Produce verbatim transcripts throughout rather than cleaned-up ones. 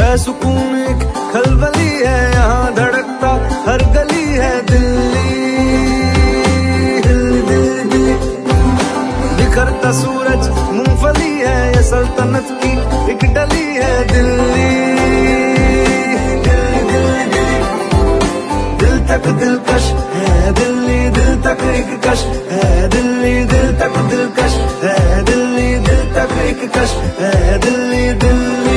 है सुकून एक खलबली है, यहाँ धड़कता हर गली है दिल्ली। दिल्ली दिल्ली दिल्ली बिखरता सूरज मूंगफली है, ये सल्तनत की एक डली है दिल्ली। दिल्ली दिल्ली दिल्ली दिल तक दिलकश है दिल्ली, दिल तक एक कश है दिल्ली, दिल तक दिलकश है दिल्ली, दिल तक एक कश है दिल्ली। दिल्ली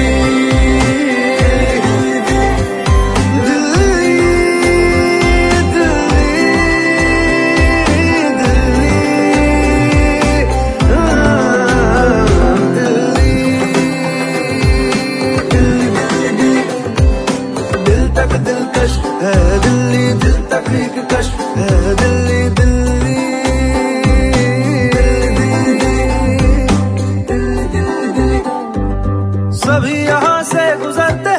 दिलकश है दिल्ली, दिल तक एक कश है दिल्ली। दिल्ली दिल्ली दिल्ली दिल्ली सभी यहाँ से गुजरते